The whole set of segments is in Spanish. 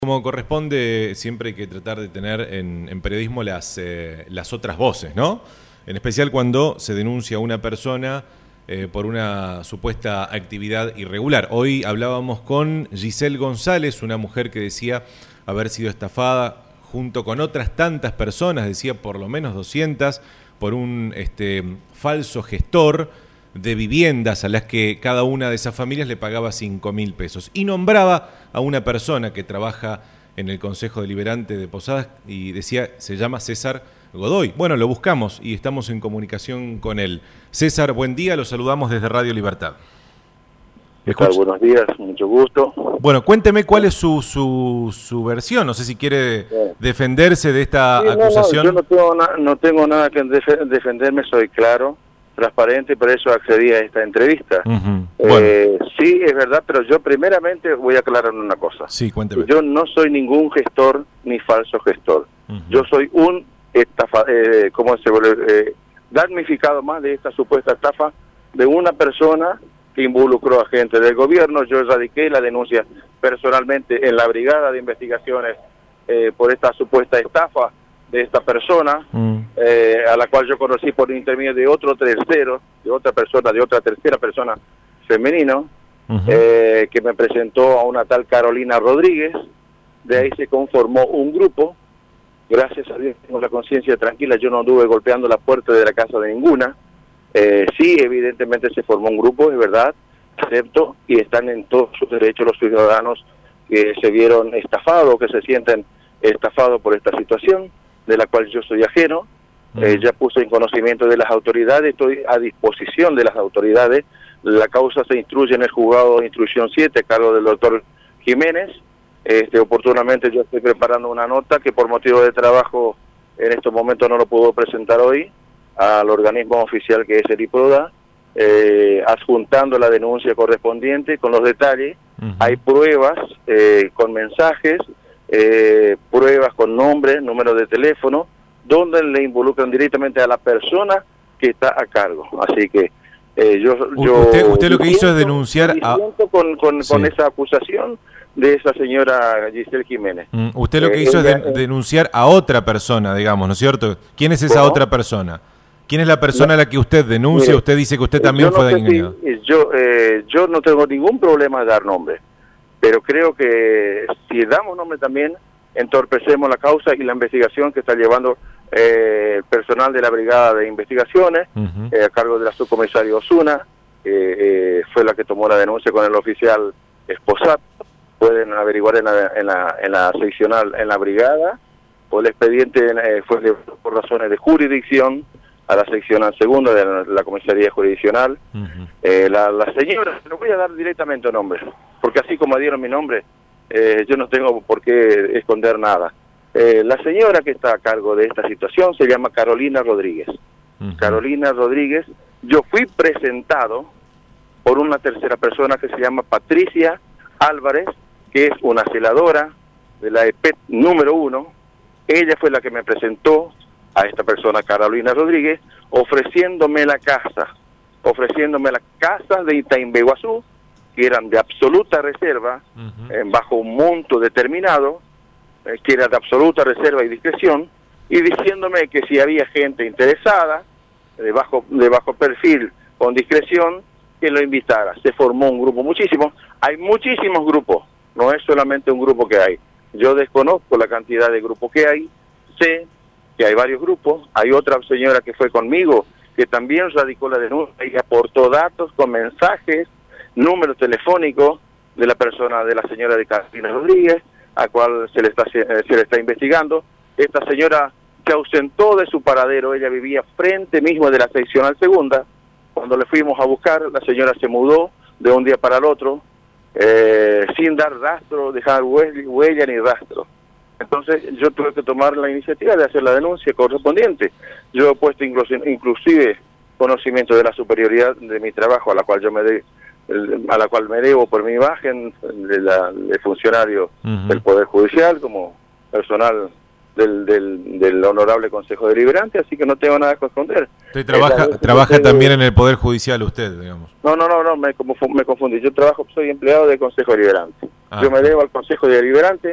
Como corresponde, siempre hay que tratar de tener en periodismo las otras voces, ¿no? En especial cuando se denuncia a una persona por una supuesta actividad irregular. Hoy hablábamos con Giselle González, una mujer que decía haber sido estafada junto con otras tantas personas, decía por lo menos 200, por un falso gestor de viviendas a las que cada una de esas familias le pagaba 5.000 pesos. Y nombraba a una persona que trabaja en el Consejo Deliberante de Posadas y decía, se llama César Godoy. Bueno, lo buscamos y estamos en comunicación con él. César, buen día, lo saludamos desde Radio Libertad. ¿Qué tal? Buenos días, mucho gusto. Bueno, cuénteme cuál es su versión, no sé si quiere defenderse de esta acusación. Yo no tengo nada que defenderme, soy claro, transparente, por eso accedí a esta entrevista. Bueno. Sí, es verdad, pero yo primeramente voy a aclarar una cosa. Sí, cuénteme. Yo no soy ningún gestor ni falso gestor. Yo soy un damnificado más de esta supuesta estafa de una persona que involucró a gente del gobierno. Yo radiqué la denuncia personalmente en la Brigada de Investigaciones por esta supuesta estafa de esta persona, a la cual yo conocí por intermedio de otro tercero, de otra tercera persona femenino, que me presentó a una tal Carolina Rodríguez. De ahí se conformó un grupo. Gracias a Dios tengo la conciencia tranquila, yo no anduve golpeando la puerta de la casa de ninguna. Sí, evidentemente se formó un grupo, es verdad, acepto, y están en todos sus derechos los ciudadanos que se vieron estafados, que se sienten estafados por esta situación, de la cual yo soy ajeno. Ya puse en conocimiento de las autoridades, estoy a disposición de las autoridades. La causa se instruye en el juzgado de instrucción 7, a cargo del doctor Jiménez. Oportunamente yo estoy preparando una nota que por motivo de trabajo en estos momentos no lo puedo presentar hoy al organismo oficial que es el IPRODA, adjuntando la denuncia correspondiente con los detalles. Hay pruebas con mensajes, pruebas con nombre, número de teléfono, donde le involucran directamente a la persona que está a cargo. Así que usted lo que hizo es denunciar con esa acusación de esa señora Giselle Jiménez. Usted lo que hizo es denunciar a otra persona, digamos, ¿no es cierto? ¿Quién es esa otra persona? ¿Quién es la persona a la que usted denuncia? Mire, usted dice que usted también fue engañado. Yo no tengo ningún problema de dar nombre, pero creo que si damos nombre también entorpecemos la causa y la investigación que está llevando el personal de la Brigada de Investigaciones, a cargo de la subcomisaria Osuna, fue la que tomó la denuncia con el oficial Esposat. Pueden averiguar en la seccional, en la brigada, o el expediente fue por razones de jurisdicción a la seccional segunda de la comisaría jurisdiccional. La señora, le voy a dar directamente un nombre, porque así como dieron mi nombre, yo no tengo por qué esconder nada. La señora que está a cargo de esta situación se llama Carolina Rodríguez. Carolina Rodríguez, yo fui presentado por una tercera persona que se llama Patricia Álvarez, que es una celadora de la EPET número 1. Ella fue la que me presentó a esta persona, Carolina Rodríguez, ofreciéndome las casas de Itaimbeguazú, que eran de absoluta reserva, bajo un monto determinado, que era de absoluta reserva y discreción, y diciéndome que si había gente interesada, de bajo perfil, con discreción, que lo invitara. Se formó un grupo, hay muchísimos grupos, no es solamente un grupo que hay. Yo desconozco la cantidad de grupos que hay, sé que hay varios grupos. Hay otra señora que fue conmigo, que también radicó la denuncia y aportó datos con mensajes, número telefónico de la persona, de la señora de Carolina Rodríguez, a cual se le está investigando. Esta señora se ausentó de su paradero, ella vivía frente mismo de la seccional segunda. Cuando le fuimos a buscar, la señora se mudó de un día para el otro, sin dar rastro, dejar huella ni rastro. Entonces yo tuve que tomar la iniciativa de hacer la denuncia correspondiente. Yo he puesto inclusive conocimiento de la superioridad de mi trabajo, a la cual me debo por mi imagen de funcionario del Poder Judicial, como personal del Honorable Consejo Deliberante, así que no tengo nada que esconder. Usted trabaja también en el Poder Judicial, usted, digamos. No, me confundí. Yo soy empleado del Consejo Deliberante. Yo me debo al Consejo Deliberante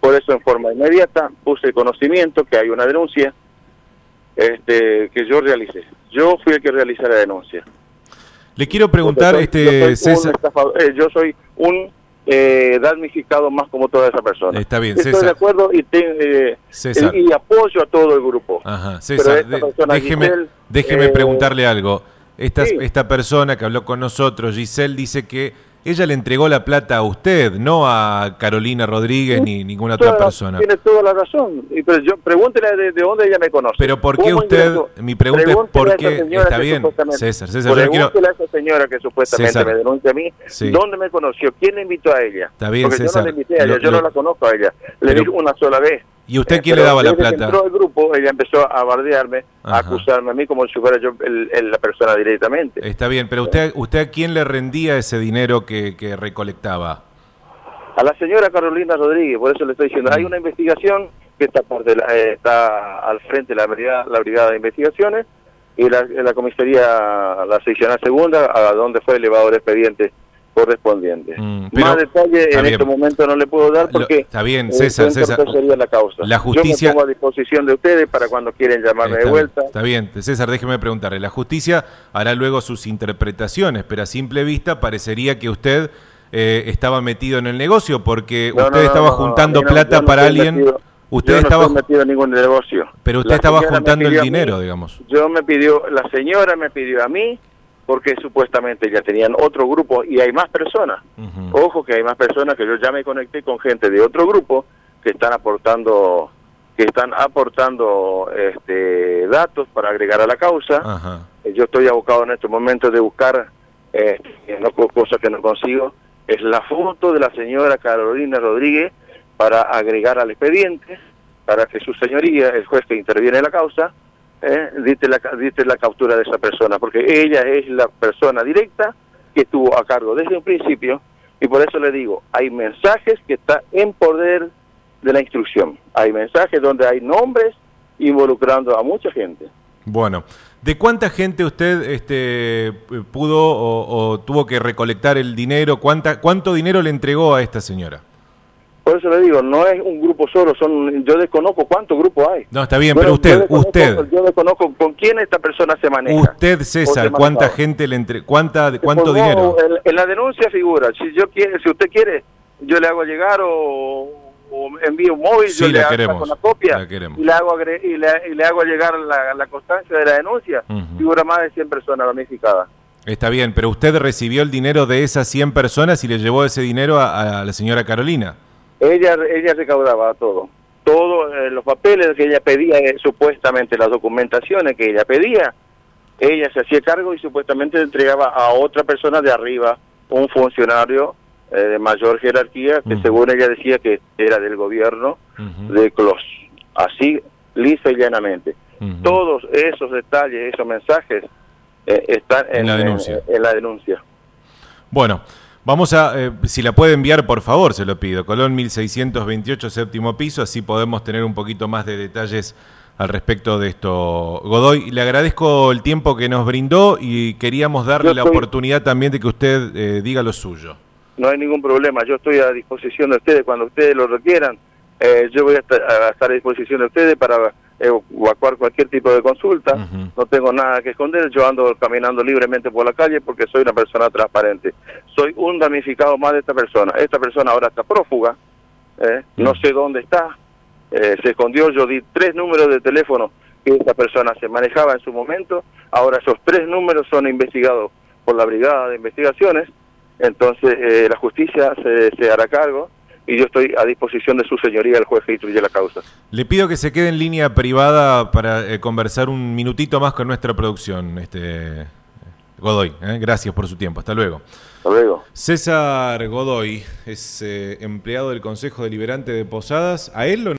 por eso en forma inmediata puse conocimiento que hay una denuncia que yo realicé. Yo fui el que realicé la denuncia. Le quiero preguntar, César. Yo soy un damnificado más como toda esa persona. Está bien, Estoy César. de acuerdo y apoyo a todo el grupo. Ajá, César, déjeme preguntarle algo. Esta persona que habló con nosotros, Giselle, dice que ella le entregó la plata a usted, no a Carolina Rodríguez ni ninguna otra persona. Tiene toda la razón. Pero yo pregúntele de dónde ella me conoce. Pero ¿por qué usted? Mi pregunta es ¿por qué? Está bien, César, pregúntele a esa señora que supuestamente César, me denuncia a mí, sí. ¿Dónde me conoció? ¿Quién le invitó a ella? Está bien, porque César. Yo no le invité a ella, yo no la conozco a ella. Le di una sola vez. ¿Y usted quién le daba la plata? Desde que entró al grupo, ella empezó a bardearme, a acusarme a mí como si fuera yo la persona directamente. Está bien, pero ¿usted a quién le rendía ese dinero que recolectaba? A la señora Carolina Rodríguez, por eso le estoy diciendo. Hay una investigación que está al frente de la brigada de investigaciones y la comisaría, la seccional segunda, a donde fue elevado el expediente correspondiente. Más detalle en este momento no le puedo dar porque está bien, César, sería la causa. La justicia, yo me pongo a disposición de ustedes para cuando quieren llamarme de vuelta. Está bien, César, déjeme preguntarle. La justicia hará luego sus interpretaciones, pero a simple vista parecería que usted estaba metido en el negocio porque usted estaba juntando plata para alguien. Usted estaba metido en ningún negocio. Pero usted estaba juntando el dinero, digamos. La señora me pidió a mí, porque supuestamente ya tenían otro grupo y hay más personas. Ojo que hay más personas, que yo ya me conecté con gente de otro grupo que están aportando datos para agregar a la causa. Yo estoy abocado en este momento de buscar cosa que no consigo, es la foto de la señora Carolina Rodríguez para agregar al expediente, para que su señoría, el juez que interviene en la causa, diste la captura de esa persona, porque ella es la persona directa que estuvo a cargo desde un principio, y por eso le digo, hay mensajes que están en poder de la instrucción, hay mensajes donde hay nombres involucrando a mucha gente. Bueno, ¿de cuánta gente usted pudo o tuvo que recolectar el dinero? ¿Cuánto dinero le entregó a esta señora? Por eso le digo, no es un grupo solo, yo desconozco cuántos grupos hay. No, está bien, pero yo desconozco con quién esta persona se maneja. Usted, César, ¿cuánta gente le entregó? ¿Cuánto dinero? En la denuncia figura, si usted quiere, yo le hago llegar o envío un móvil, sí, yo le hago una copia y le hago llegar la constancia de la denuncia. Figura más de 100 personas damnificadas. Está bien, pero usted recibió el dinero de esas 100 personas y le llevó ese dinero a la señora Carolina. Ella recaudaba todo, los papeles que ella pedía, supuestamente las documentaciones que ella pedía, ella se hacía cargo y supuestamente entregaba a otra persona de arriba, un funcionario de mayor jerarquía, que según ella decía que era del gobierno de Clos, así lisa y llanamente. Todos esos detalles, esos mensajes están en la denuncia. Bueno, vamos si la puede enviar, por favor, se lo pido. Colón 1628, séptimo piso, así podemos tener un poquito más de detalles al respecto de esto. Godoy, le agradezco el tiempo que nos brindó y queríamos darle la oportunidad también de que usted diga lo suyo. No hay ningún problema, yo estoy a disposición de ustedes cuando ustedes lo requieran. Yo voy a estar a disposición de ustedes para evacuar cualquier tipo de consulta. No tengo nada que esconder, yo ando caminando libremente por la calle porque soy una persona transparente. Soy un damnificado más de esta persona. Esta persona ahora está prófuga, no sé dónde está, se escondió. Yo di 3 números de teléfono que esta persona se manejaba en su momento. Ahora esos 3 números son investigados por la brigada de investigaciones. Entonces la justicia se hará cargo y yo estoy a disposición de su señoría, el juez que instruye la causa. Le pido que se quede en línea privada para conversar un minutito más con nuestra producción, Godoy. Gracias por su tiempo. Hasta luego. Hasta luego. César Godoy es empleado del Consejo Deliberante de Posadas. A él lo